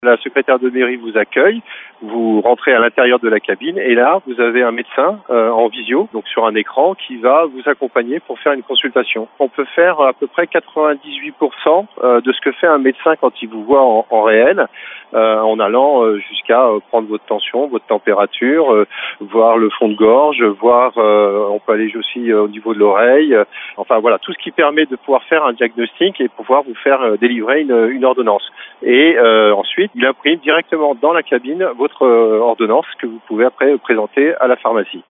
La secrétaire de mairie vous accueille, vous rentrez à l'intérieur de la cabine et là, vous avez un médecin en visio, donc sur un écran, qui va vous accompagner pour faire une consultation. On peut faire à peu près 98% de ce que fait un médecin quand il vous voit en réel, en allant jusqu'à prendre votre tension, votre température, voir le fond de gorge, voir, on peut aller aussi au niveau de l'oreille, enfin voilà, tout ce qui permet de pouvoir faire un diagnostic et pouvoir vous faire délivrer une ordonnance. Et ensuite, il imprime directement dans la cabine votre ordonnance que vous pouvez après présenter à la pharmacie.